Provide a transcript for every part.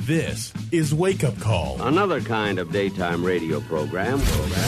This is Wake Up Call Another kind of daytime radio program.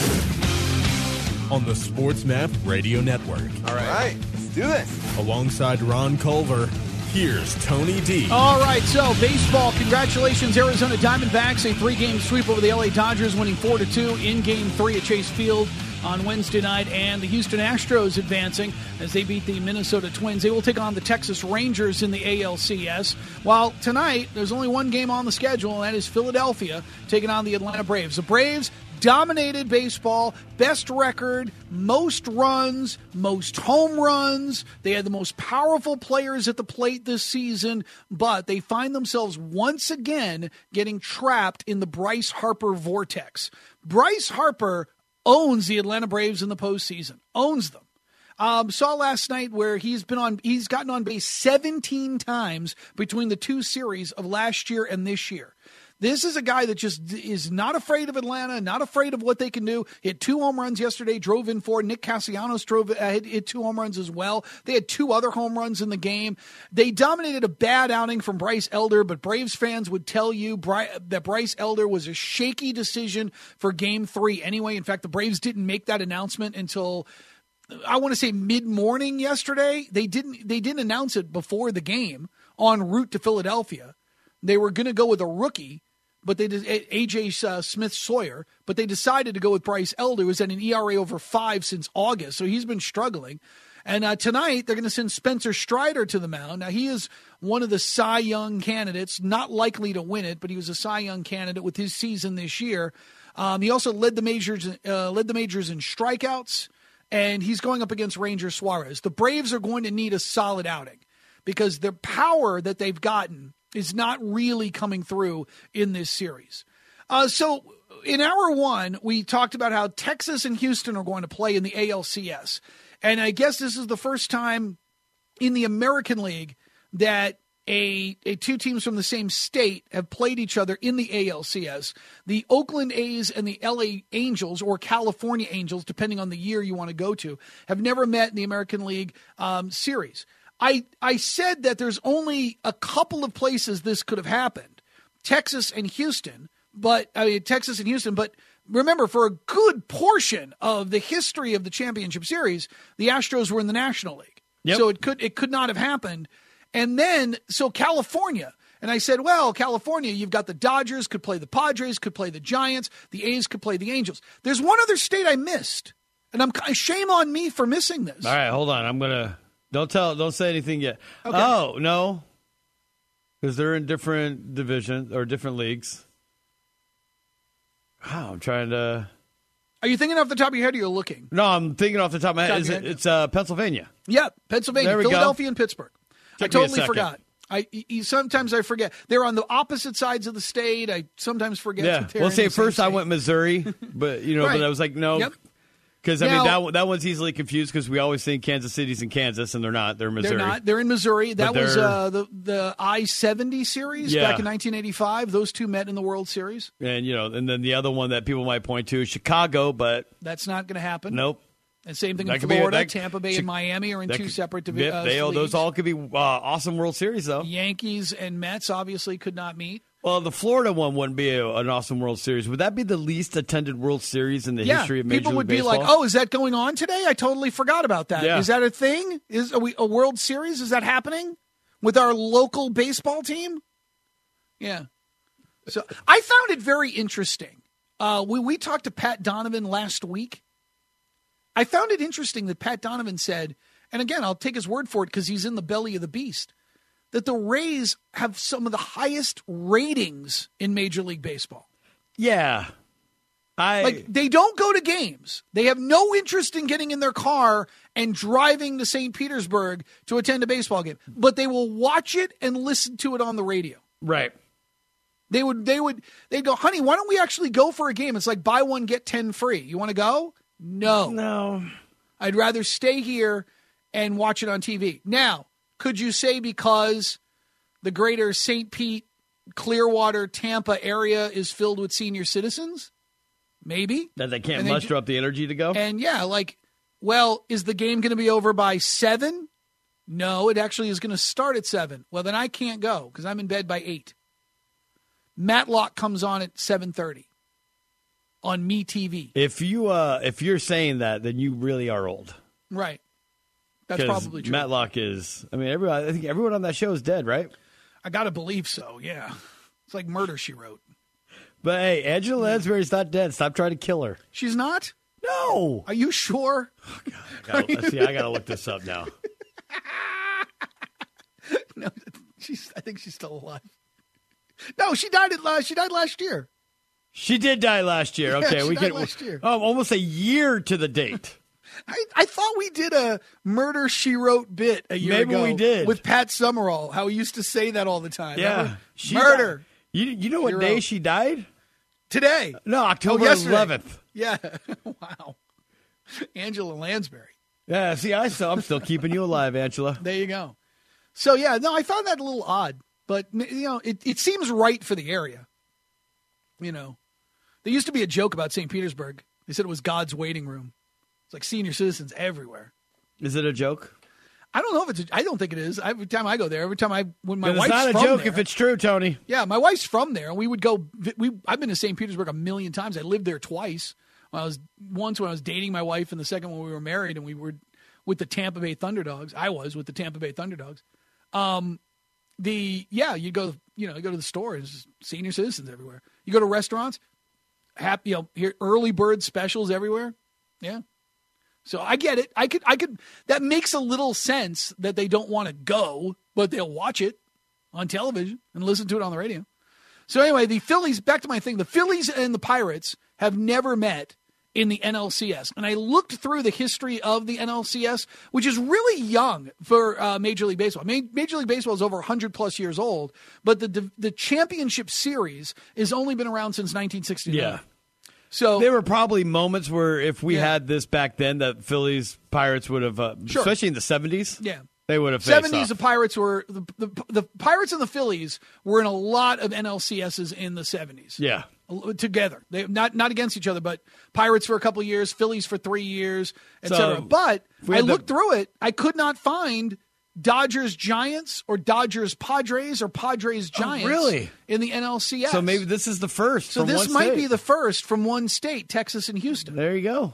On the SportsMap Radio Network. All right, let's do this. Alongside Ron Culver, here's Tony D. All right, so baseball, congratulations, Arizona Diamondbacks, a 3-game sweep over the LA Dodgers, winning 4-2 in Game 3 at Chase Field on Wednesday night, and the Houston Astros advancing as they beat the Minnesota Twins. They will take on the Texas Rangers in the ALCS, while tonight there's only one game on the schedule, and that is Philadelphia taking on the Atlanta Braves. The Braves dominated baseball, best record, most runs, most home runs. They had the most powerful players at the plate this season, but they find themselves once again getting trapped in the Bryce Harper vortex. Bryce Harper owns the Atlanta Braves in the postseason, owns them. Saw last night where he's gotten on base 17 times between the two series of last year and this year. This is a guy that just is not afraid of Atlanta, not afraid of what they can do. He had 2 home runs yesterday, drove in 4. Nick Castellanos hit 2 home runs as well. They had 2 other home runs in the game. They dominated a bad outing from Bryce Elder, but Braves fans would tell you that Bryce Elder was a shaky decision for Game 3 anyway. In fact, the Braves didn't make that announcement until, I want to say, mid-morning yesterday. They didn't announce it before the game en route to Philadelphia. They were going to go with a rookie, but they did A.J. Smith-Sawyer, but they decided to go with Bryce Elder, who's at an ERA over 5 since August, so he's been struggling. And tonight, they're going to send Spencer Strider to the mound. Now, he is one of the Cy Young candidates, not likely to win it, but he was a Cy Young candidate with his season this year. He also led the majors in strikeouts, and he's going up against Ranger Suarez. The Braves are going to need a solid outing because their power that they've gotten is not really coming through in this series. So in hour 1, we talked about how Texas and Houston are going to play in the ALCS. And I guess this is the first time in the American League that a 2 teams from the same state have played each other in the ALCS. The Oakland A's and the LA Angels, or California Angels, depending on the year you want to go to, have never met in the American League series. I said that there's only a couple of places this could have happened, Texas and Houston, but remember, for a good portion of the history of the championship series, the Astros were in the National League. Yep. So it could not have happened. And then, so California, and I said, well, California, you've got the Dodgers, could play the Padres, could play the Giants, the A's could play the Angels. There's one other state I missed, and shame on me for missing this. All right, hold on. Don't say anything yet. Okay. Oh, no. Because they're in different divisions or different leagues. Wow, I'm trying to. Are you thinking off the top of your head or you're looking? No, I'm thinking off the top of my head. It's Pennsylvania. Yeah, Pennsylvania, Philadelphia, and Pittsburgh. I totally forgot. Sometimes I forget. They're on the opposite sides of the state. I sometimes forget. Yeah. Well, say first I went Missouri, but right. But I was like, no. Yep. Because, that one's easily confused because we always think Kansas City's in Kansas, and they're not. They're in Missouri. They're not. They're in Missouri. That was the I-70 series back in 1985. Those two met in the World Series. And, and then the other one that people might point to is Chicago, but that's not going to happen. Nope. And same thing in Florida. Tampa Bay and Miami are in 2 separate divisions. Those all could be awesome World Series, though. Yankees and Mets obviously could not meet. Well, the Florida one wouldn't be an awesome World Series. Would that be the least attended World Series in the history of Major League Baseball? People would be like, oh, is that going on today? I totally forgot about that. Yeah. Is that a thing? Are we a World Series? Is that happening with our local baseball team? Yeah. So I found it very interesting. We talked to Pat Donovan last week. I found it interesting that Pat Donovan said, and again, I'll take his word for it because he's in the belly of the beast, that the Rays have some of the highest ratings in Major League Baseball. Yeah. They don't go to games. They have no interest in getting in their car and driving to St. Petersburg to attend a baseball game. But they will watch it and listen to it on the radio. Right. They'd go, honey, why don't we actually go for a game? It's like buy one, get 10 free. You want to go? No. I'd rather stay here and watch it on TV. Now, could you say because the greater St. Pete, Clearwater, Tampa area is filled with senior citizens? Maybe. That they can't muster up the energy to go? And is the game going to be over by 7? No, it actually is going to start at 7. Well, then I can't go because I'm in bed by 8. Matlock comes on at 7:30 on MeTV. If you're saying that, then you really are old. Right. That's probably true. Matlock is. I mean, I think everyone on that show is dead, right? I gotta believe so. Yeah. It's like Murder, She Wrote. But hey, Angela Lansbury's not dead. Stop trying to kill her. She's not? No. Are you sure? Oh, God. I gotta look this up now. No, I think she's still alive. No, she died last year. She did die last year. Okay, she died last year. Oh, almost a year to the date. I thought we did a Murder, She Wrote bit a year ago. Maybe we did. With Pat Summerall, how he used to say that all the time. Yeah. Murder. You know what day she died? Today. No, October 11th. Yeah. Wow. Angela Lansbury. Yeah, see, I'm still keeping you alive, Angela. There you go. So, yeah, no, I found that a little odd. But, it seems right for the area. There used to be a joke about St. Petersburg. They said it was God's waiting room. It's like senior citizens everywhere. Is it a joke? I don't know if it's. I don't think it is. Every time I go there, when my wife's it's not a from joke there, if it's true, Tony. Yeah, my wife's from there, and we would go. I've been to St. Petersburg a million times. I lived there twice. Once when I was dating my wife, and the second when we were married, and we were with the Tampa Bay Thunderdogs. I was with the Tampa Bay Thunderdogs. You go. You go to the store. There's senior citizens everywhere. You go to restaurants. Here early bird specials everywhere. Yeah. So I get it. I could. That makes a little sense that they don't want to go, but they'll watch it on television and listen to it on the radio. So anyway, the Phillies. Back to my thing. The Phillies and the Pirates have never met in the NLCS, and I looked through the history of the NLCS, which is really young for Major League Baseball. Major League Baseball is over 100+ years old, but the championship series has only been around since 1969. Yeah. So there were probably moments where if we had this back then, that Phillies Pirates would have, especially in the 70s. Yeah. They would have faced 70s, off. the Pirates were the Pirates and the Phillies were in a lot of NLCSs in the 70s. Yeah. Together. They not against each other, but Pirates for a couple of years, Phillies for 3 years, etc. But I looked through it, I could not find Dodgers Giants or Dodgers Padres or Padres Giants in the NLCS. So maybe this is the first. So this might be the first from one state, Texas and Houston. There you go.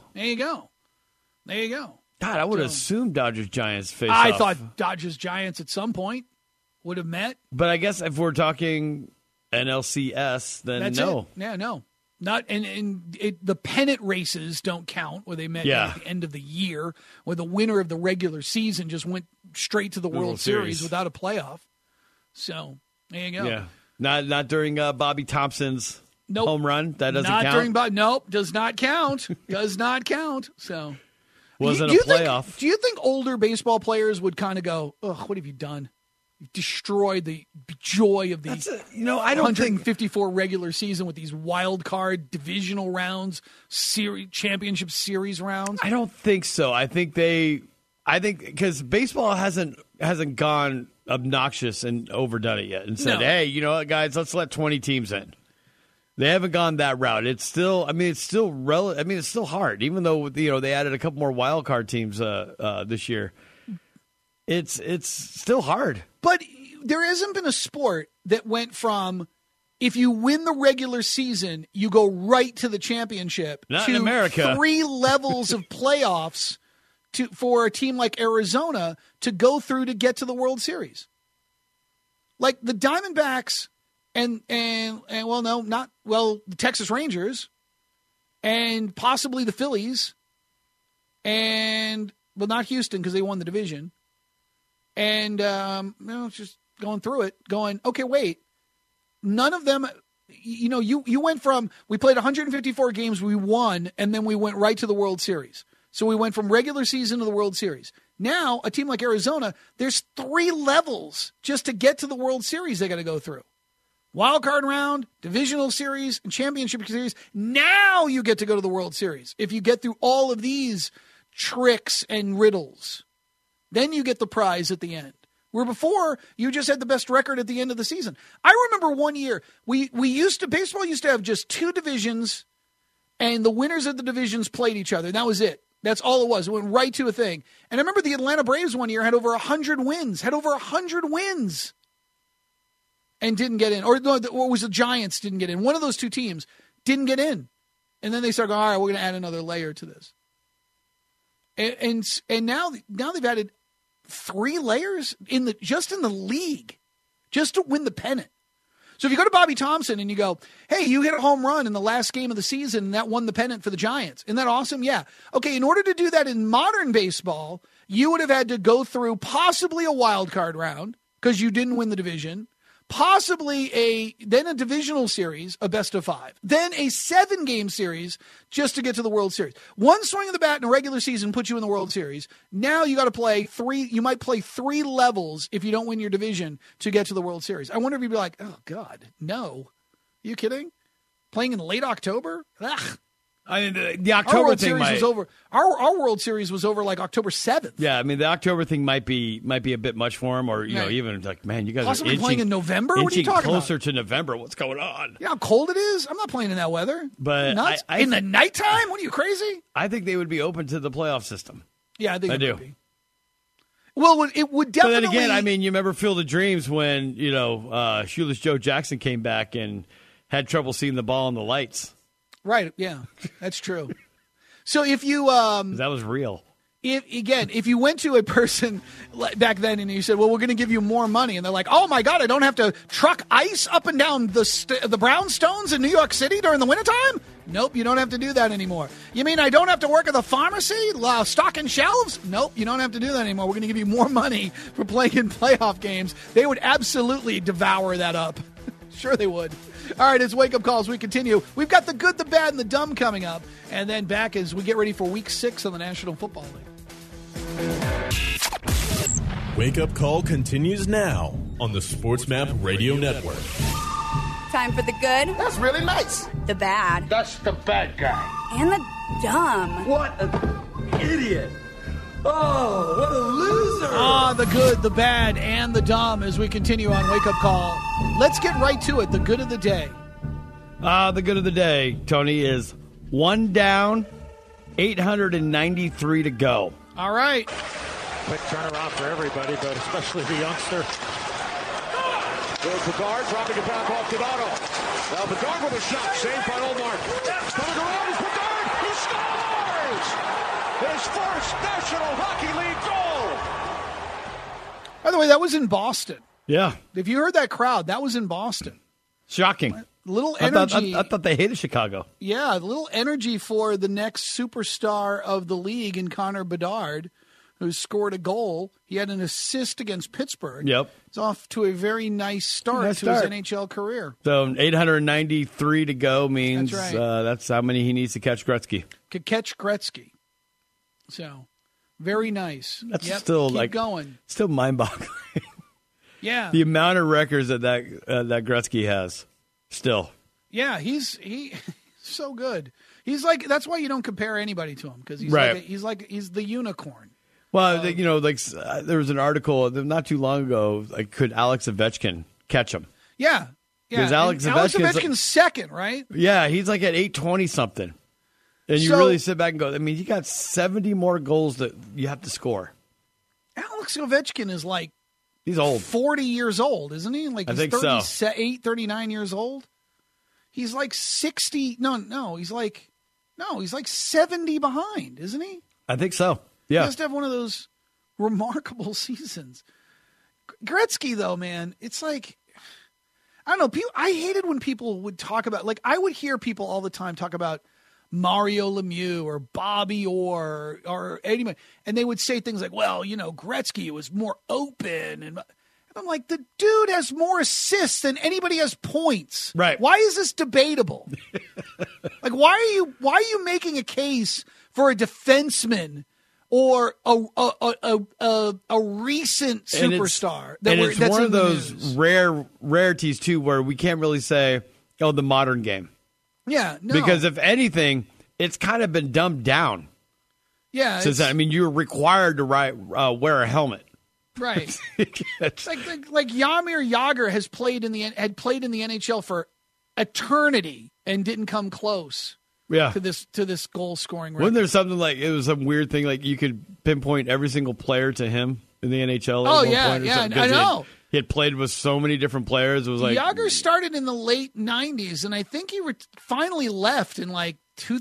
God, I would have assumed Dodgers Giants face off. I thought Dodgers Giants at some point would have met. But I guess if we're talking NLCS, then that's no. It. Yeah, no. Not the pennant races don't count where they met at the end of the year, where the winner of the regular season just went straight to the World Series without a playoff. So there you go. Yeah, not during Bobby Thompson's home run. That doesn't count. Nope, does not count. Does not count. So wasn't a playoff. Do you think older baseball players would kind of go, "Ugh, what have you done? You've destroyed the joy of the I don't 154 regular season with these wild card divisional rounds, championship series rounds." I don't think so. I think because baseball hasn't gone obnoxious and overdone it yet and said, "Hey, you know what, guys, let's let 20 teams in." They haven't gone that route. It's still, it's still hard, even though they added a couple more wild card teams this year. It's still hard. But there hasn't been a sport that went from, if you win the regular season, you go right to the championship. Not in America. 3 levels of playoffs for a team like Arizona to go through to get to the World Series. Like the Diamondbacks the Texas Rangers and possibly the Phillies not Houston because they won the division. And, just going through it, going, okay, wait, none of them, you went from, we played 154 games, we won, and then we went right to the World Series. So we went from regular season to the World Series. Now, a team like Arizona, there's 3 levels just to get to the World Series they got to go through. Wild card round, divisional series, and championship series. Now you get to go to the World Series. If you get through all of these tricks and riddles, then you get the prize at the end. Where before, you just had the best record at the end of the season. I remember one year, baseball used to have just 2 divisions, and the winners of the divisions played each other. That was it. That's all it was. It went right to a thing. And I remember the Atlanta Braves one year had over 100 wins. and didn't get in. Or it was the Giants didn't get in. One of those two teams didn't get in. And then they start going, all right, we're going to add another layer to this. And now they've added 3 layers just in the league, just to win the pennant. So if you go to Bobby Thompson and you go, hey, you hit a home run in the last game of the season and that won the pennant for the Giants. Isn't that awesome? Yeah. Okay, in order to do that in modern baseball, you would have had to go through possibly a wild card round because you didn't win the division, possibly then a divisional series, a best of 5, then a 7-game series just to get to the World Series. One swing of the bat in a regular season puts you in the World Series. Now you got to play 3. You might play 3 levels if you don't win your division to get to the World Series. I wonder if you'd be like, oh God, no. Are you kidding? Playing in late October? Ugh. I mean, the October thing was over. Our World Series was over like October 7th. Yeah, I mean, the October thing might be a bit much for him, or even like, man, you guys possibly are playing in November. What are you talking closer about? to November. What's going on? You know how cold it is? I'm not playing in that weather. But nuts? In the nighttime? What are you, crazy? I think they would be open to the playoff system. Yeah, I think I do. Would be. Well, it would definitely. But then again, I mean, you remember Field of Dreams when Shoeless Joe Jackson came back and had trouble seeing the ball in the lights. Right. Yeah, that's true. So if you that was real. If you went to a person back then and you said, well, we're going to give you more money, and they're like, oh my God, I don't have to truck ice up and down the brownstones in New York City during the wintertime? Nope, you don't have to do that anymore. You mean I don't have to work at the pharmacy, stocking shelves? Nope, you don't have to do that anymore. We're going to give you more money for playing in playoff games. They would absolutely devour that up. Sure they would. All right, it's Wake Up Calls. We continue. We've got the good, the bad, and the dumb coming up. And then back as we get ready for Week 6 of the National Football League. Wake Up Call continues now on the SportsMap Radio Network. Time for the good. That's really nice. The bad. That's the bad guy. And the dumb. What an idiot. Oh, what a loser. The good, the bad, and the dumb as we continue on Wake Up Call. Let's get right to it. The good of the day. The good of the day, Tony, is 1 down, 893 to go. All right. Quick turnaround for everybody, but especially the youngster. There's Bedard dropping it back off Donato. Now Bedard with a shot, saved by Omar. Coming around is Bedard. He scores! His first National Hockey League goal. By the way, that was in Boston. Yeah. If you heard that crowd, that was in Boston. Shocking. Little energy. I thought they hated Chicago. Yeah, a little energy for the next superstar of the league in Connor Bedard, who scored a goal. He had an assist against Pittsburgh. Yep. He's off to a very nice start to his NHL career. So 893 to go means that's, right. That's how many he needs to catch Gretzky. Could catch Gretzky. So, very nice. That's still keep going. Still mind-boggling. Yeah. The amount of records that Gretzky has. Still. Yeah, he's so good. He's like, that's why you don't compare anybody to him, because he's he's the unicorn. Well, there was an article not too long ago. Like, could Alex Ovechkin catch him? Yeah. Because Alex Ovechkin's second, right? Yeah, he's like at 820 something. And you really sit back and go, I mean, you got 70 more goals that you have to score. Alex Ovechkin is like, he's old. 40 years old, isn't he? Like, he's 38, 39 years old. He's like 60. No, he's like 70 behind, isn't he? I think so. Yeah. He has to have one of those remarkable seasons. Gretzky, though, man, it's like, I don't know. I hated when people would talk about, like, I would hear people all the time talk about Mario Lemieux or Bobby Orr or anybody, and they would say things like, well, Gretzky was more open, and I'm like, the dude has more assists than anybody has points. Right. Why is this debatable? Like, why are you making a case for a defenseman or a recent superstar? It's one of those rarities too, where we can't really say, the modern game. Yeah, no. Because if anything, it's kind of been dumbed down. Yeah. You're required to wear a helmet. Right. It's like Jaromir Jagr had played in the NHL for eternity and didn't come close. Yeah. To this goal scoring record. Wasn't there something like it was some weird thing like you could pinpoint every single player to him in the NHL? Oh yeah, I know. He had played with so many different players. It was like Jágr started in the late 90s, and I think he finally left in like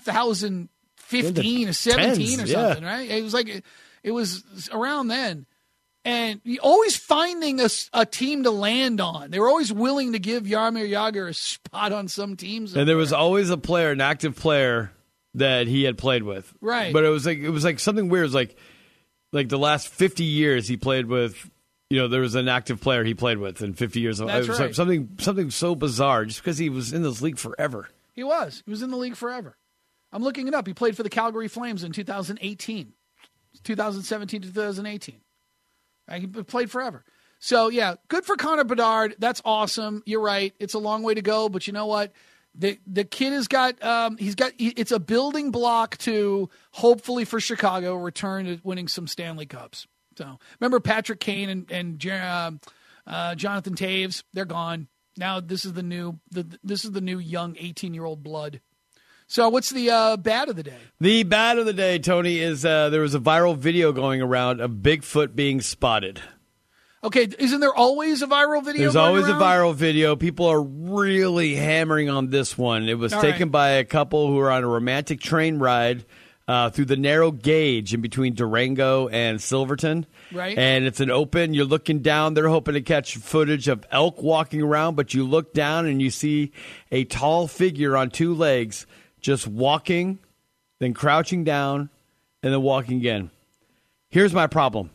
2015 or 17 or something, right? It was like it was around then. And always finding a team to land on. They were always willing to give Jaromir Jágr a spot on some teams. And there was always a player, an active player, that he had played with. Right. But it was like something weird. It was like the last 50 years he played with, there was an active player he played with in 50 years. That's it was right. something so bizarre just because he was in this league forever. He was in the league forever. I'm looking it up. He played for the Calgary Flames in 2018. 2017 to 2018. He played forever. So, yeah, good for Connor Bedard. That's awesome. You're right. It's a long way to go, but you know what? The kid has got it's a building block to, hopefully for Chicago, return to winning some Stanley Cups. So, remember Patrick Kane and Jonathan Toews? They're gone. Now this is the new young 18-year-old blood. So what's the bad of the day? The bad of the day, Tony, is there was a viral video going around of Bigfoot being spotted. Okay, isn't there always a viral video? There's always a viral video. People are really hammering on this one. It was taken by a couple who were on a romantic train ride through the narrow gauge in between Durango and Silverton. Right. And it's an open. You're looking down. They're hoping to catch footage of elk walking around, but you look down and you see a tall figure on two legs just walking, then crouching down, and then walking again. Here's my problem.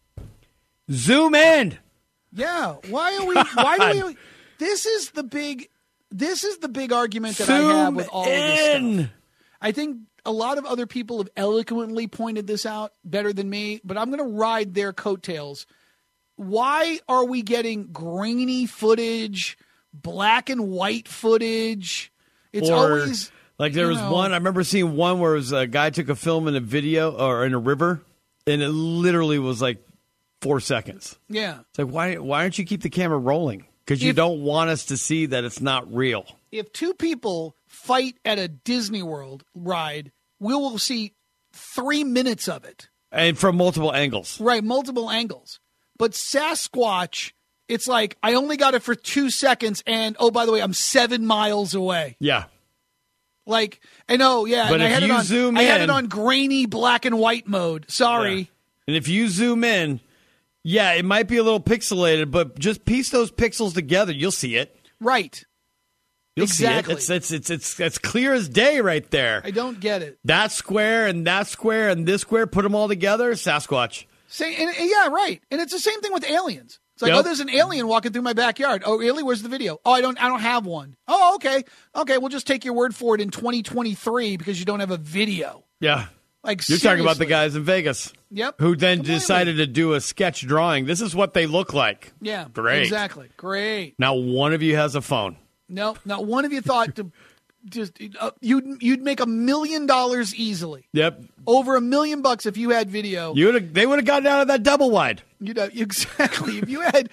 Zoom in. Yeah. Why do we? This is the big argument that I have with all of this stuff. I think a lot of other people have eloquently pointed this out better than me, but I'm going to ride their coattails. Why are we getting grainy footage, black and white footage? It's always... Like there was one, I remember seeing one where it was a guy took a film in a video or in a river, and it literally was like 4 seconds. Yeah. It's like, why don't you keep the camera rolling? Because you don't want us to see that it's not real. If two people fight at a Disney World ride, we will see 3 minutes of it. And from multiple angles. Right, multiple angles. But Sasquatch, it's like, I only got it for 2 seconds, and, oh, by the way, I'm 7 miles away. Yeah. Like, I know, yeah. But and I had it on grainy black and white mode. Sorry. Yeah. And if you zoom in, yeah, it might be a little pixelated, but just piece those pixels together, you'll see it. Right. You'll see it. It's clear as day right there. I don't get it. That square and this square, put them all together, Sasquatch. Yeah, right. And it's the same thing with aliens. It's like, there's an alien walking through my backyard. Oh, really? Where's the video? Oh, I don't have one. Oh, okay. Okay, we'll just take your word for it in 2023 because you don't have a video. Yeah. Like, you're talking about the guys in Vegas. Yep. Who then decided to do a sketch drawing. This is what they look like. Yeah. Great. Exactly. Great. Now one of you has a phone. No, not one of you thought to just you'd make $1 million easily. Yep. Over $1 million if you had video. They would have gotten out of that double wide. Exactly. If you had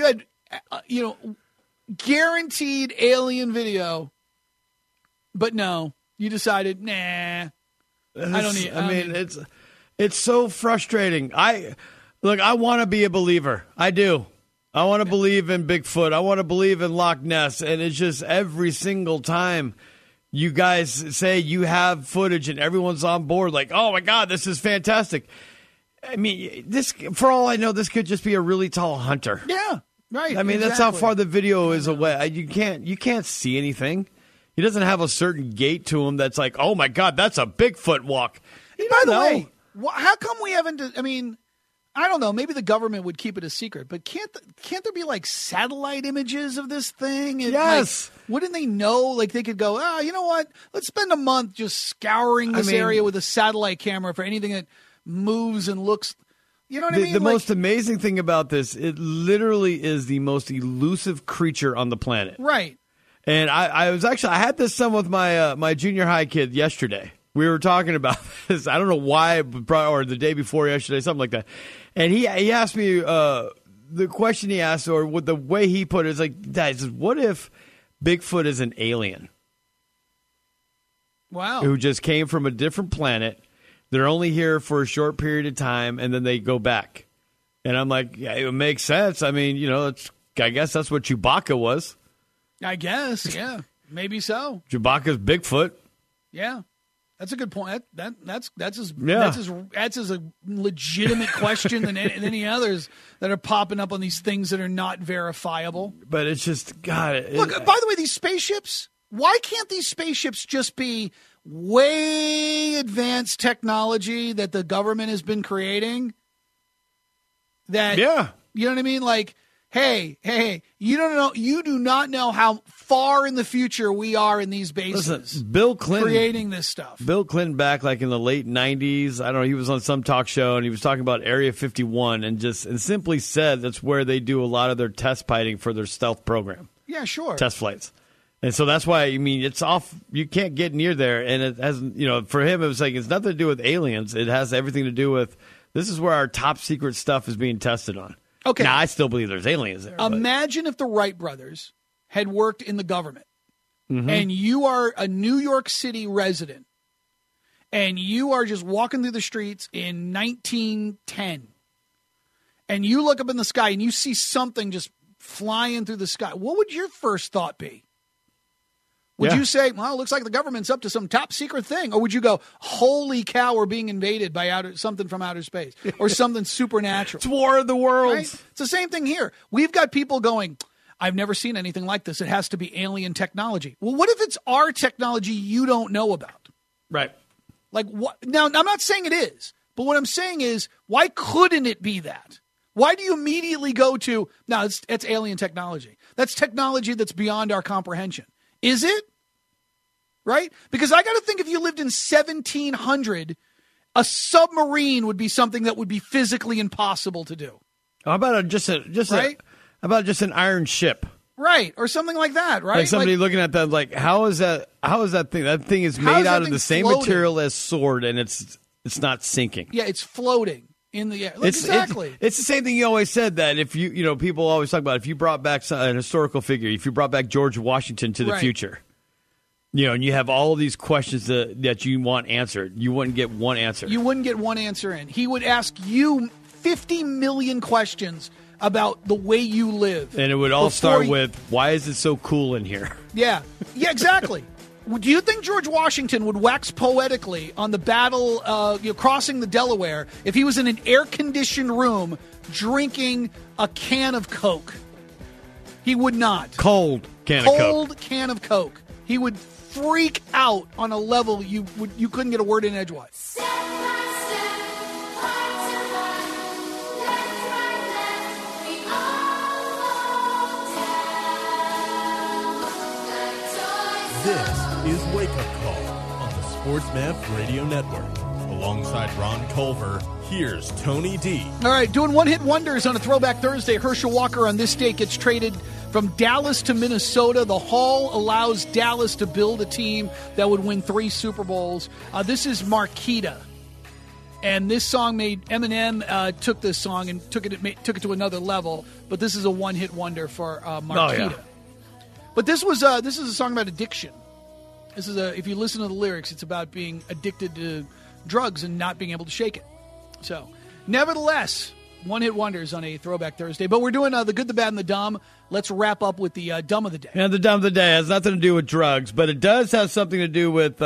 guaranteed alien video, but no, you decided, nah. It's so frustrating. I want to be a believer. I do. I want to believe in Bigfoot. I want to believe in Loch Ness. And it's just every single time you guys say you have footage and everyone's on board, like, oh, my God, this is fantastic. I mean, this, for all I know, this could just be a really tall hunter. Yeah, right. I mean, That's how far the video is away. You can't see anything. He doesn't have a certain gait to him that's like, oh, my God, that's a Bigfoot walk. By the way, how come we haven't, I don't know. Maybe the government would keep it a secret, but can't there be like satellite images of this thing? And, yes. Like, wouldn't they know? Like they could go, you know what? Let's spend a month just scouring this area with a satellite camera for anything that moves and looks. You know what I mean? The most amazing thing about this, it literally is the most elusive creature on the planet. Right. And I had this some with my my junior high kid yesterday. We were talking about this. I don't know why, or the day before yesterday, something like that. And he asked me the question he asked, or the way he put it is like, guys, what if Bigfoot is an alien? Wow. Who just came from a different planet. They're only here for a short period of time, and then they go back. And I'm like, yeah, it makes sense. I mean, I guess that's what Chewbacca was. I guess, yeah. Maybe so. Chewbacca's Bigfoot. Yeah. That's a good point. That's as a legitimate question than any others that are popping up on these things that are not verifiable. But it's just, God. Look, by the way, these spaceships, why can't these spaceships just be way advanced technology that the government has been creating? That, yeah. You know what I mean? Like, hey, you do not know how far in the future we are in these bases. Listen, Bill Clinton creating this stuff. Bill Clinton back like in the late 90s, I don't know, he was on some talk show and he was talking about Area 51 and simply said that's where they do a lot of their test fighting for their stealth program. Yeah, sure. Test flights. And so that's why, I mean, it's off. You can't get near there. And it hasn't, for him, it was like, it's nothing to do with aliens. It has everything to do with, this is where our top secret stuff is being tested on. Okay. Now, I still believe there's aliens there. Imagine if the Wright brothers had worked in the government and you are a New York City resident and you are just walking through the streets in 1910 and you look up in the sky and you see something just flying through the sky. What would your first thought be? Would you say, well, it looks like the government's up to some top secret thing? Or would you go, holy cow, we're being invaded by something from outer space or something supernatural? It's War of the Worlds. Right? It's the same thing here. We've got people going, I've never seen anything like this. It has to be alien technology. Well, what if it's our technology you don't know about? Right. Like what? Now, I'm not saying it is, but what I'm saying is, why couldn't it be that? Why do you immediately go to, no, it's alien technology. That's technology that's beyond our comprehension. Is it? Right? Because I got to think if you lived in 1700, a submarine would be something that would be physically impossible to do. How about just an iron ship? Right, or something like that, right? Like somebody looking at that, like, how is that thing? That thing is made out of the same material as sword, and it's not sinking. Yeah, it's floating in the air. Exactly. It's the same thing you always said, that if people always talk about if you brought back an historical figure, if you brought back George Washington to the future, and you have all of these questions that you want answered, you wouldn't get one answer. You wouldn't get one answer in. He would ask you 50 million questions about the way you live. And it would all start with, why is it so cool in here? Yeah, exactly. Do you think George Washington would wax poetically on the battle, crossing the Delaware, if he was in an air-conditioned room drinking a can of Coke? He would not. Cold can of Coke. He would freak out on a level you couldn't get a word in edgewise. This is Wake Up Call on the Sports Map Radio Network. Alongside Ron Culver, here's Tony D. All right, doing one-hit wonders on a Throwback Thursday. Herschel Walker on this day gets traded from Dallas to Minnesota. The Hall allows Dallas to build a team that would win 3 Super Bowls. This is Marquita. And this song made Eminem took this song and took it to another level. But this is a one-hit wonder for Marquita. Oh, yeah. But this is a song about addiction. If you listen to the lyrics, it's about being addicted to drugs and not being able to shake it. So, nevertheless, one-hit wonders on a Throwback Thursday. But we're doing the good, the bad, and the dumb. Let's wrap up with the dumb of the day. Yeah, the dumb of the day has nothing to do with drugs, but it does have something to do with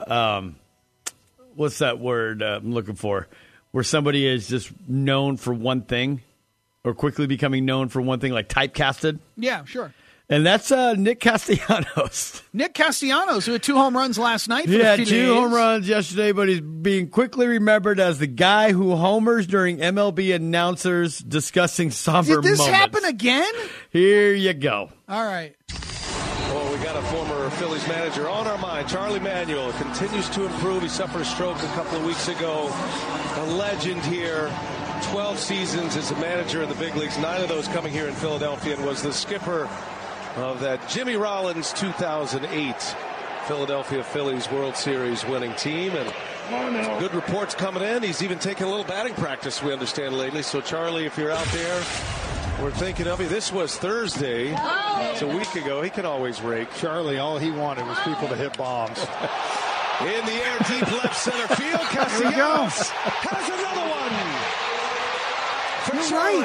what's that word I'm looking for? Where somebody is just known for one thing, or quickly becoming known for one thing, like typecasted. Yeah, sure. And that's Nick Castellanos. Nick Castellanos, who had 2 home runs last night. He had 2 home runs yesterday, but he's being quickly remembered as the guy who homers during MLB announcers discussing somber moments. Did this happen again? Here you go. All right. Well, we got a former Phillies manager on our mind. Charlie Manuel continues to improve. He suffered a stroke a couple of weeks ago. A legend here. 12 seasons as a manager in the big leagues, 9 of those coming here in Philadelphia, and was the skipper of that Jimmy Rollins 2008 Philadelphia Phillies World Series winning team. And good reports coming in. He's even taken a little batting practice, we understand, lately. So, Charlie, if you're out there, we're thinking of you. This was Thursday. It's a week ago. He can always rake. Charlie, all he wanted was people to hit bombs. In the air, deep left center field. Castellanos has another one. for You're Charlie.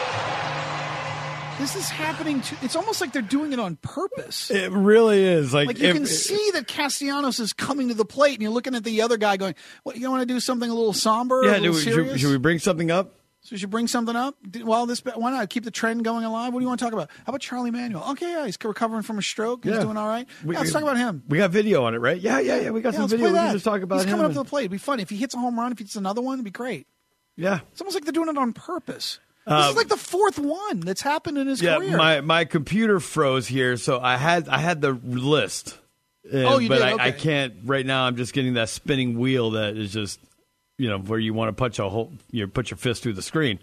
Right. This is happening it's almost like they're doing it on purpose. It really is. Like you can see that Castellanos is coming to the plate, and you're looking at the other guy going, "What? You want to do something a little somber? Yeah, a little serious? should we bring something up? So we should bring something up? Well, why not keep the trend going alive? What do you want to talk about? How about Charlie Manuel? Okay, yeah, he's recovering from a stroke. He's doing all right. Let's talk about him. We got video on it, right? Yeah. We got some video. We can just talk about him. He's coming up to the plate. It'd be funny. If he hits a home run, if he hits another one, it'd be great. Yeah. It's almost like they're doing it on purpose. This is like the fourth one that's happened in his career. My computer froze here, so I had the list. You but did? I can't right now. I'm just getting that spinning wheel that is just, where you want to put your fist through the screen.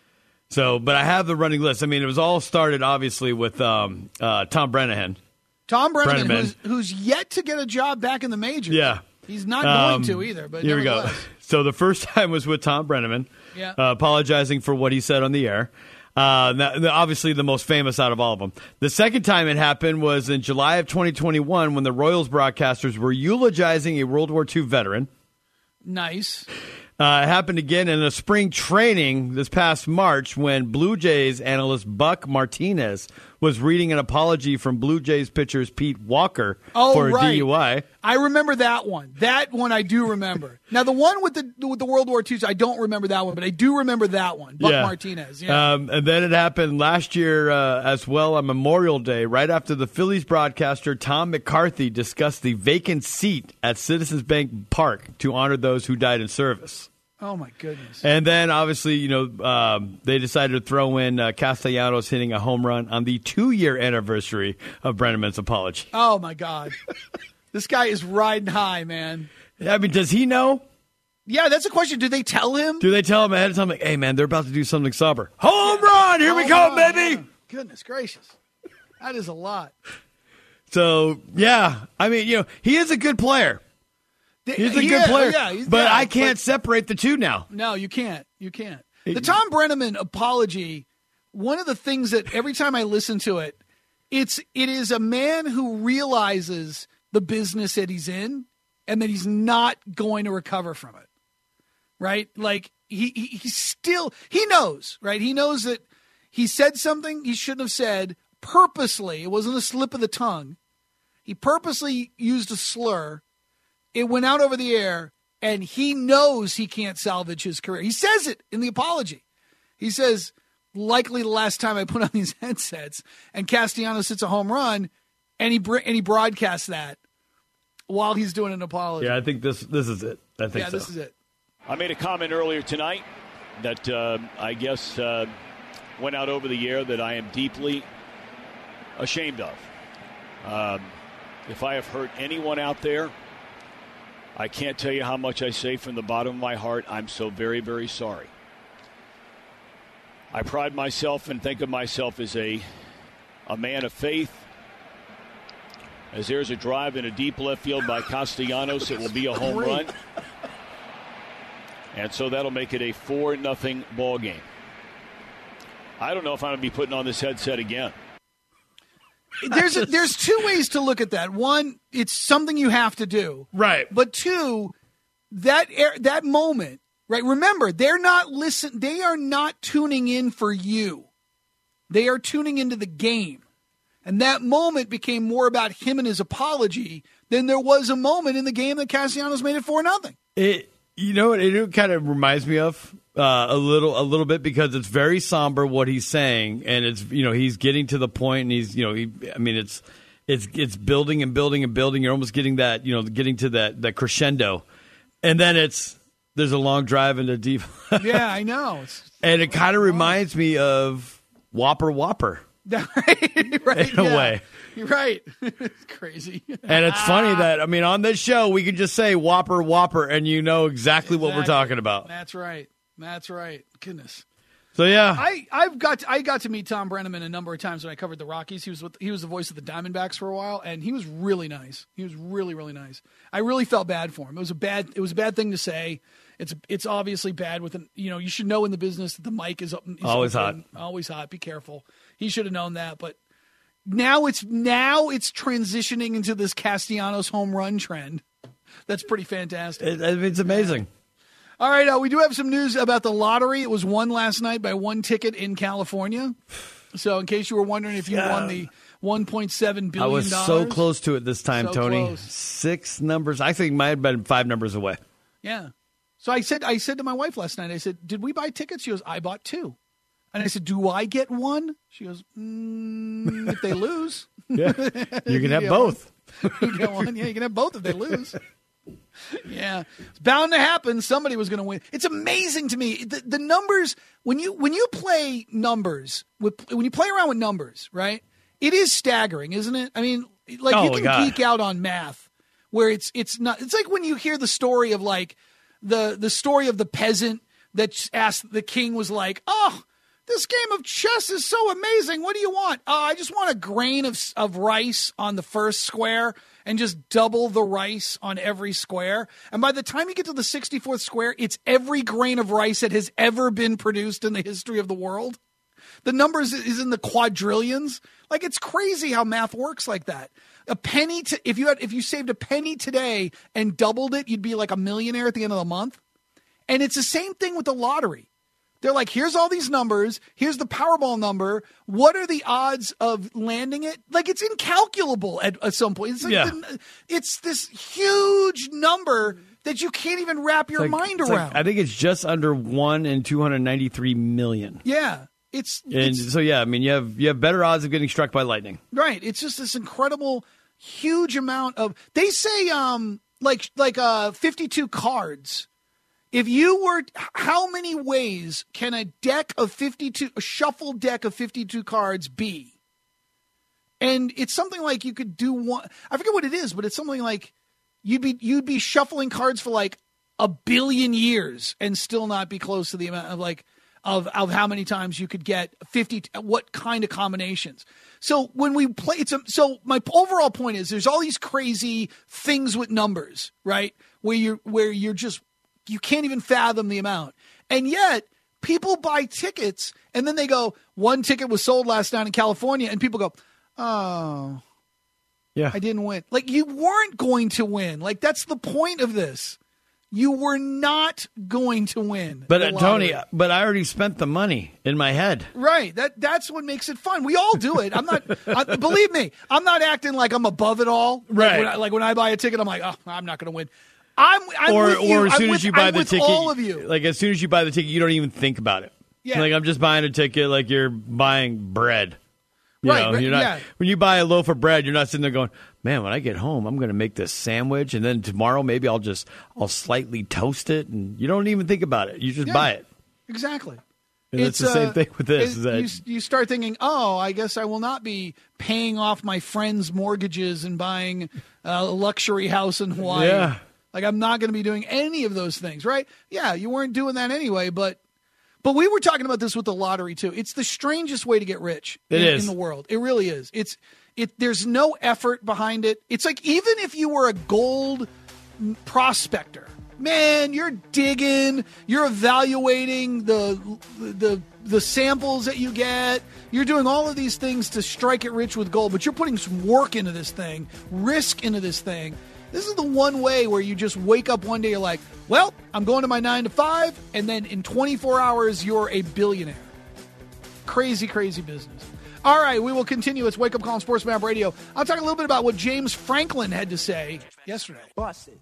So, but I have the running list. I mean, it was all started obviously with Tom Brennaman. Tom Brennaman, who's yet to get a job back in the majors. Yeah. He's not going to either. But here we go. So the first time was with Tom Brennaman, apologizing for what he said on the air. Obviously the most famous out of all of them. The second time it happened was in July of 2021 when the Royals broadcasters were eulogizing a World War II veteran. Nice. It happened again in a spring training this past March when Blue Jays analyst Buck Martinez was reading an apology from Blue Jays pitchers Pete Walker for a DUI. I remember that one. That one I do remember. Now, the one with the World War II, I don't remember that one, but I do remember that one, Buck Martinez. Yeah. And then it happened last year as well on Memorial Day, right after the Phillies broadcaster Tom McCarthy discussed the vacant seat at Citizens Bank Park to honor those who died in service. Oh, my goodness. And then, obviously, they decided to throw in Castellanos hitting a home run on the 2-year anniversary of Brennaman's apology. Oh, my God. This guy is riding high, man. I mean, does he know? Yeah, that's a question. Do they tell him? Do they tell him ahead of time, like, hey, man, they're about to do something sober? Home run! Here we go, baby! Oh, goodness gracious. That is a lot. So, yeah. I mean, he is a good player. He's a good player, but I can't separate the two now. No, you can't. You can't. The Tom Brennaman apology, one of the things that every time I listen to it, it is a man who realizes the business that he's in and that he's not going to recover from it, right? Like, he knows, right? He knows that he said something he shouldn't have said purposely. It wasn't a slip of the tongue. He purposely used a slur. It went out over the air, and he knows he can't salvage his career. He says it in the apology. He says, likely the last time I put on these headsets, and Castellanos hits a home run, and he broadcasts that while he's doing an apology. Yeah, I think this is it. I think so. This is it. I made a comment earlier tonight that I guess went out over the air that I am deeply ashamed of. If I have hurt anyone out there, I can't tell you how much I say from the bottom of my heart. I'm so very, very sorry. I pride myself and think of myself as a man of faith. As there's a drive in a deep left field by Castellanos, it will be a home run. And so that'll make it a 4-0 ball game. I don't know if I'm going to be putting on this headset again. There's two ways to look at that. One, it's something you have to do. Right. But two, that moment, right? Remember, they're not they are not tuning in for you. They are tuning into the game. And that moment became more about him and his apology than there was a moment in the game that Castellanos made it 4-0. It kind of reminds me of a little bit because it's very somber what he's saying, and it's he's getting to the point, and he's it's building and building and building. You're almost getting that getting to that crescendo, and then there's a long drive into deep. Yeah, I know. And it kind of reminds me of Whopper. right, in a way. You're right. It's crazy. And it's funny that, on this show, we can just say Whopper, and you know exactly what we're talking about. That's right. Goodness. So, yeah. I got to meet Tom Brennaman a number of times when I covered the Rockies. He was the voice of the Diamondbacks for a while, and he was really nice. He was really, really nice. I really felt bad for him. It was a bad thing to say. It's obviously bad with you should know in the business that the mic is always open, hot. Always hot. Be careful. He should have known that, but now it's transitioning into this Castellanos home run trend. That's pretty fantastic. It's amazing. All right, we do have some news about the lottery. It was won last night by one ticket in California. So in case you were wondering if you won the $1.7 billion. I was so close to it this time, So Tony. close. 6 numbers. I think it might have been 5 numbers away. Yeah. So I said to my wife last night, I said, did we buy tickets? She goes, I bought 2. And I said, do I get 1? She goes, if they lose. Yeah. You can have both. You get 1. Yeah, you can have both if they lose. Yeah. It's bound to happen. Somebody was going to win. It's amazing to me. The numbers, when you play numbers, when you play around with numbers, right, it is staggering, isn't it? I mean, like you can geek out on math where it's not. It's like when you hear the story of like the story of the peasant that asked the king was like, oh, this game of chess is so amazing. What do you want? I just want a grain of rice on the first square and just double the rice on every square. And by the time you get to the 64th square, it's every grain of rice that has ever been produced in the history of the world. The numbers is in the quadrillions. Like, it's crazy how math works like that. A penny, if you saved a penny today and doubled it, you'd be like a millionaire at the end of the month. And it's the same thing with the lottery. They're like, here's all these numbers. Here's the Powerball number. What are the odds of landing it? Like, it's incalculable at some point. It's like it's this huge number that you can't even wrap your mind around. I think it's just under 1 in 293 million. Yeah. So I mean, you have better odds of getting struck by lightning. Right. It's just this incredible, huge amount of. They say like 52 cards. If you were, how many ways can a shuffled deck of 52 cards be? And it's something like you could do one. I forget what it is, but it's something like you'd be shuffling cards for like 1 billion years and still not be close to the amount of like of how many times you could get 50. What kind of combinations? So when we play, so my overall point is there's all these crazy things with numbers, right? Where you're just. You can't even fathom the amount. And yet, people buy tickets, and then they go, one ticket was sold last night in California, and people go, oh, yeah, I didn't win. Like, you weren't going to win. Like, that's the point of this. You were not going to win. But, Tony, I already spent the money in my head. Right. That's what makes it fun. We all do it. I'm not, believe me, I'm not acting like I'm above it all. Right. Like when I buy a ticket, I'm like, oh, I'm not going to win. Or as soon as you buy the ticket, all of you. Like as soon as you buy the ticket, you don't even think about it. Yeah. Like I'm just buying a ticket, like you're buying bread. You're not. When you buy a loaf of bread, you're not sitting there going, "Man, when I get home, I'm going to make this sandwich, and then tomorrow maybe I'll slightly toast it." And you don't even think about it. You just buy it. Exactly. And it's the same thing with this. You start thinking, oh, I guess I will not be paying off my friends' mortgages and buying a luxury house in Hawaii. Yeah. Like, I'm not going to be doing any of those things, right? Yeah, you weren't doing that anyway, but we were talking about this with the lottery, too. It's the strangest way to get rich in the world. It really is. There's no effort behind it. It's like, even if you were a gold prospector, man, you're digging, you're evaluating the samples that you get. You're doing all of these things to strike it rich with gold, but you're putting some work into this thing, risk into this thing. This is the one way where you just wake up one day, you're like, well, I'm going to my 9 to 5, and then in 24 hours, you're a billionaire. Crazy, crazy business. All right, we will continue. It's Wake Up Call on Sports Map Radio. I'll talk a little bit about what James Franklin had to say yesterday. Busted.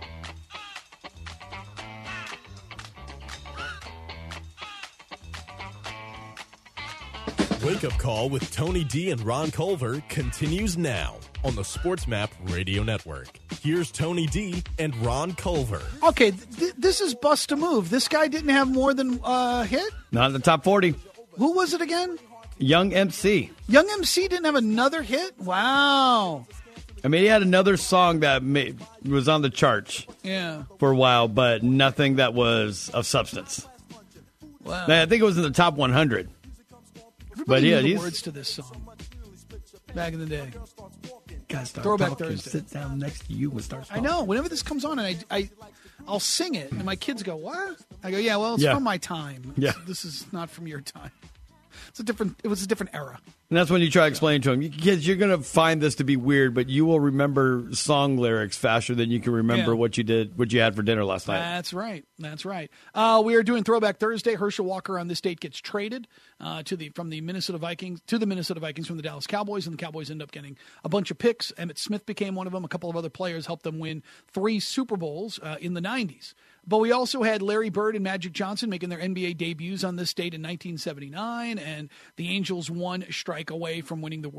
Wake Up Call with Tony D and Ron Culver continues now on the Sports Map Radio Network. Here's Tony D and Ron Culver. Okay, this is bust a move. This guy didn't have more than a hit? Not in the top 40. Who was it again? Young MC. Young MC didn't have another hit? Wow. I mean, he had another song that was on the charts for a while, but nothing that was of substance. Wow. I think it was in the top 100. Everybody knew the words to this song back in the day. Guys, Throwback Thursday. Sit down next to you and start talking. I know. Whenever this comes on, and I'll sing it, and my kids go, "What?" I go, "Yeah, well, it's from my time. Yeah. This is not from your time. It was a different era." And that's when you try to explain to them, kids, you're going to find this to be weird, but you will remember song lyrics faster than you can remember what you had for dinner last night. That's right. We are doing Throwback Thursday. Herschel Walker on this date gets traded from the Minnesota Vikings to the Minnesota Vikings from the Dallas Cowboys, and the Cowboys end up getting a bunch of picks. Emmitt Smith became one of them. A couple of other players helped them win 3 Super Bowls in the 90s. But we also had Larry Bird and Magic Johnson making their NBA debuts on this date in 1979, and the Angels 1 strike away from winning the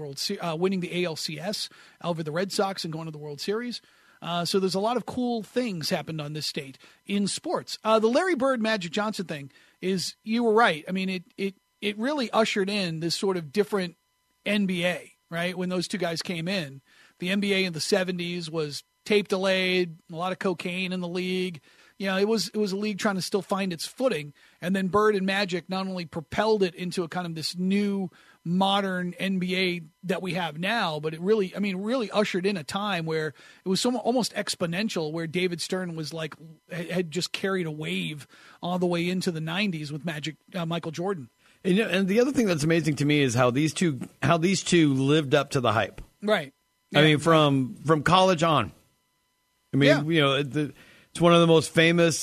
ALCS over the Red Sox and going to the World Series. So there's a lot of cool things happened on this date in sports. The Larry Bird Magic Johnson thing is, you were right. I mean, it really ushered in this sort of different NBA, right? When those two guys came in, the NBA in the 70s was tape delayed, a lot of cocaine in the league. You know, it was a league trying to still find its footing, and then Bird and Magic not only propelled it into a kind of this new modern NBA that we have now, but it really ushered in a time where it was almost exponential, where David Stern was had just carried a wave all the way into the 90s with Michael Jordan. And the other thing that's amazing to me is how these two lived up to the hype. Right. Yeah. I mean, from college on. I mean, it's one of the most famous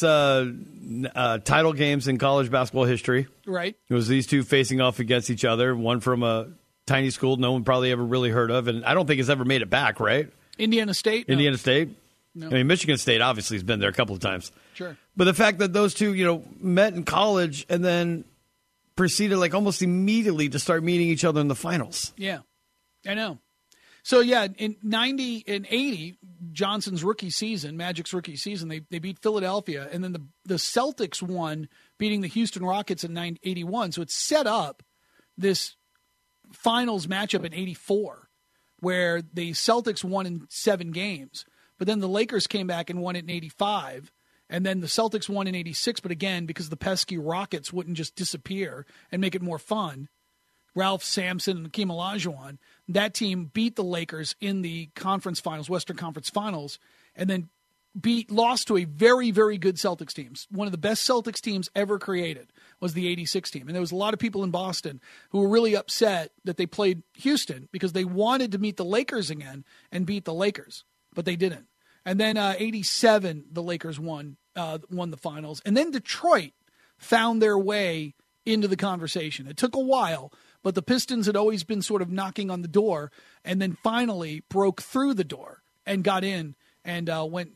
title games in college basketball history. Right. It was these two facing off against each other, one from a tiny school no one probably ever really heard of, and I don't think it's ever made it back, right? Indiana State? Indiana State? No. I mean, Michigan State obviously has been there a couple of times. Sure. But the fact that those two, met in college and then proceeded almost immediately to start meeting each other in the finals. Yeah, I know. So, in 90 and 80, Johnson's rookie season, Magic's rookie season, they beat Philadelphia. And then the Celtics won, beating the Houston Rockets in 81. So it set up this finals matchup in 84, where the Celtics won in 7 games. But then the Lakers came back and won it in 85. And then the Celtics won in 86. But again, because the pesky Rockets wouldn't just disappear and make it more fun, Ralph Sampson and Hakeem Olajuwon, that team beat the Lakers in the conference finals, Western Conference Finals, and then lost to a very, very good Celtics team. One of the best Celtics teams ever created was the 86 team. And there was a lot of people in Boston who were really upset that they played Houston because they wanted to meet the Lakers again and beat the Lakers, but they didn't. And then 87, the Lakers won the finals. And then Detroit found their way into the conversation. It took a while, but the Pistons had always been sort of knocking on the door, and then finally broke through the door and got in and went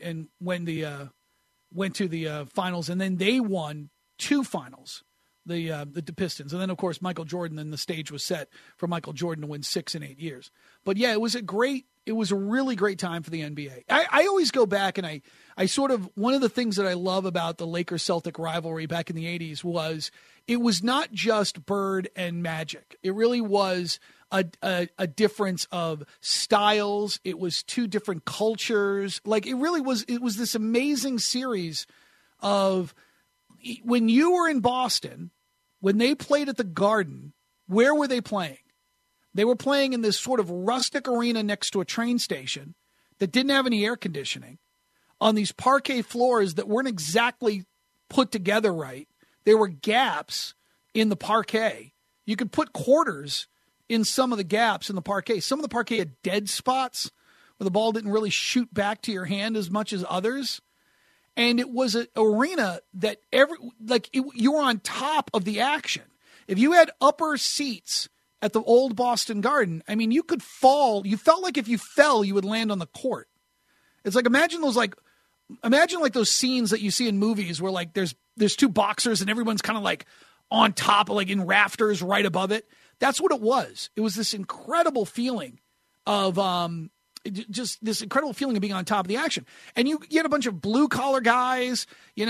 to the finals, and then they won 2 finals, the Pistons, and then of course Michael Jordan. And the stage was set for Michael Jordan to win 6 and 8 years. But yeah, it was a really great time for the NBA. I always go back and I sort of, one of the things that I love about the Lakers-Celtic rivalry back in the 80s was it was not just Bird and Magic. It really was a difference of styles. It was 2 different cultures. It was this amazing series of, when you were in Boston, when they played at the Garden, where were they playing? They were playing in this sort of rustic arena next to a train station that didn't have any air conditioning, on these parquet floors that weren't exactly put together right. There were gaps in the parquet. You could put quarters in some of the gaps in the parquet. Some of the parquet had dead spots where the ball didn't really shoot back to your hand as much as others. And it was an arena that you were on top of the action. If you had upper seats at the old Boston Garden, I mean, you could fall. You felt like if you fell, you would land on the court. It's like, imagine those scenes that you see in movies where there's 2 boxers and everyone's kind of on top of in rafters right above it. That's what it was. It was this incredible feeling of just this incredible feeling of being on top of the action. And you had a bunch of blue collar guys,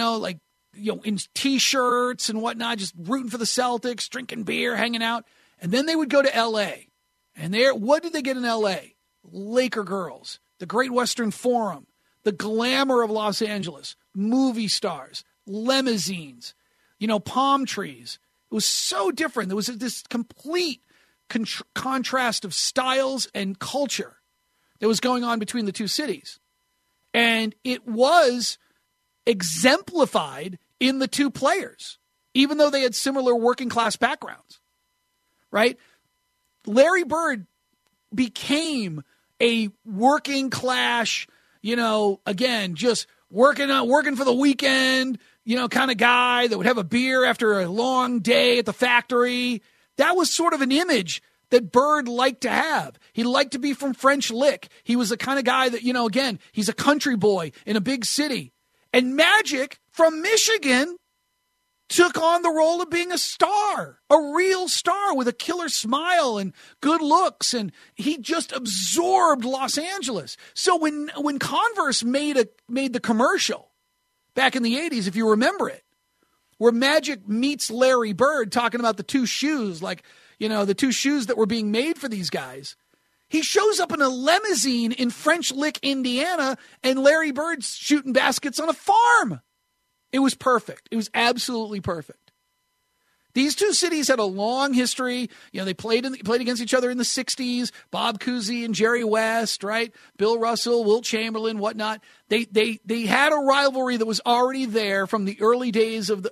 in T-shirts and whatnot, just rooting for the Celtics, drinking beer, hanging out. And then they would go to L.A. And what did they get in L.A.? Laker girls, the Great Western Forum, the glamour of Los Angeles, movie stars, limousines, palm trees. It was so different. There was this complete contrast of styles and culture that was going on between the 2 cities. And it was exemplified in the 2 players, even though they had similar working class backgrounds, right? Larry Bird became a working class, again, just working for the weekend, kind of guy that would have a beer after a long day at the factory. That was sort of an image that Bird liked to have. He liked to be from French Lick. He was the kind of guy that, again, he's a country boy in a big city. And Magic from Michigan took on the role of being a star, a real star with a killer smile and good looks, and he just absorbed Los Angeles. So when Converse made the commercial back in the 80s, if you remember it, where Magic meets Larry Bird talking about the two shoes, the two shoes that were being made for these guys, he shows up in a limousine in French Lick, Indiana, and Larry Bird's shooting baskets on a farm. It was perfect. It was absolutely perfect. These two cities had a long history. They played against each other in the 60s. Bob Cousy and Jerry West, right? Bill Russell, Wilt Chamberlain, whatnot. They had a rivalry that was already there from the early days of the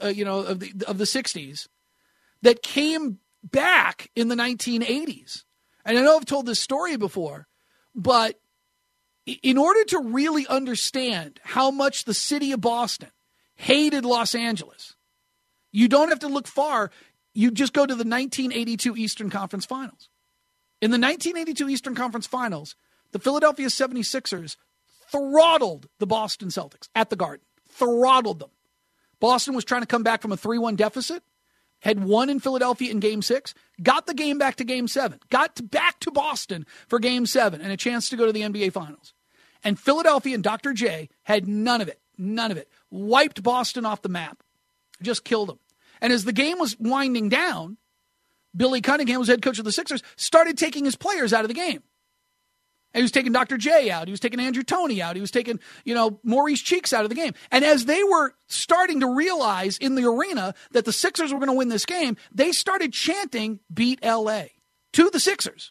60s that came back in the 1980s. And I know I've told this story before, but in order to really understand how much the city of Boston hated Los Angeles, you don't have to look far. You just go to the 1982 Eastern Conference Finals. In the 1982 Eastern Conference Finals, the Philadelphia 76ers throttled the Boston Celtics at the Garden. Throttled them. Boston was trying to come back from a 3-1 deficit, had won in Philadelphia in Game 6, got the game back to Game 7, back to Boston for Game 7 and a chance to go to the NBA Finals. And Philadelphia and Dr. J had none of it. None of it. Wiped Boston off the map. Just killed them. And as the game was winding down, Billy Cunningham was head coach of the Sixers, started taking his players out of the game. And he was taking Dr. J out. He was taking Andrew Toney out. He was taking, Maurice Cheeks out of the game. And as they were starting to realize in the arena that the Sixers were going to win this game, they started chanting, "Beat LA," to the Sixers.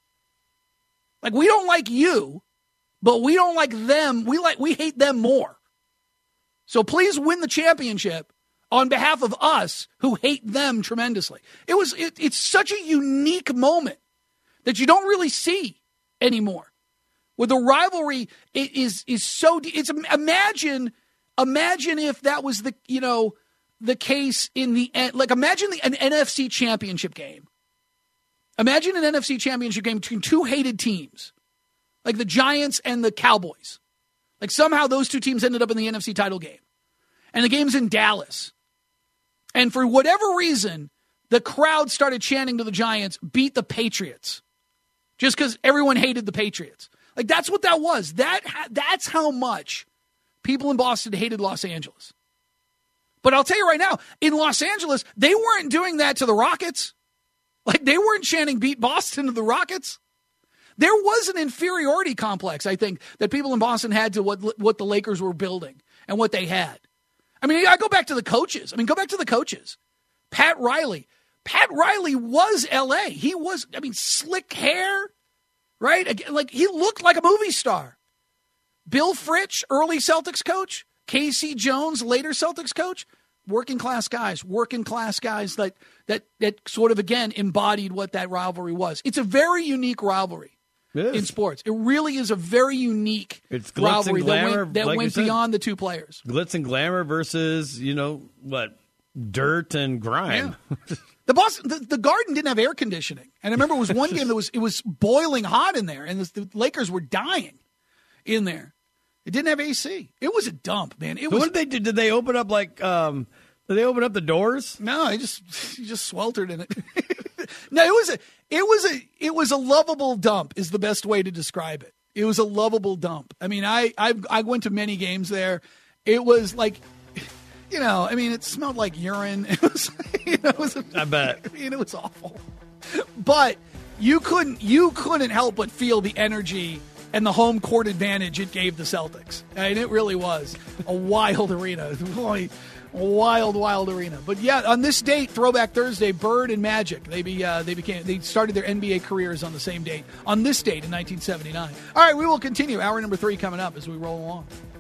Like, we don't like you, but we don't like them. We hate them more. So please win the championship on behalf of us who hate them tremendously. It's such a unique moment that you don't really see anymore. Where the rivalry is so it's imagine if that was the case in the end. Like, imagine an NFC championship game. Imagine an NFC championship game between two hated teams, like the Giants and the Cowboys. Like, somehow those two teams ended up in the NFC title game. And the game's in Dallas. And for whatever reason, the crowd started chanting to the Giants, "Beat the Patriots." Just because everyone hated the Patriots. Like, that's what that was. That's how much people in Boston hated Los Angeles. But I'll tell you right now, in Los Angeles, they weren't doing that to the Rockets. Like, they weren't chanting "Beat Boston" to the Rockets. There was an inferiority complex, I think, that people in Boston had to what the Lakers were building and what they had. I mean, I go back to the coaches. Pat Riley. Pat Riley was L.A. He was, slick hair, right? Like, he looked like a movie star. Bill Fritch, early Celtics coach. K.C. Jones, later Celtics coach. Working class guys that sort of, again, embodied what that rivalry was. It's a very unique rivalry in sports. It really is a very unique rivalry that went beyond the two players. Glitz and glamour versus, dirt and grime. Yeah. The Garden didn't have air conditioning. And I remember it was one game it was boiling hot in there, and the Lakers were dying in there. It didn't have AC. It was a dump, man. What did they do? Did they open up did they open up the doors? No, he just sweltered in it. No, it was a lovable dump is the best way to describe it. It was a lovable dump. I mean, I went to many games there. It was like, it smelled like urine. It was, I bet. It was awful. But you couldn't help but feel the energy and the home court advantage it gave the Celtics. I mean, it really was a wild arena. Really wild arena. But yeah, on this date, Throwback Thursday, Bird and Magic, they started their NBA careers on the same date. On this date in 1979. All right, we will continue. Hour number 3 coming up as we roll along.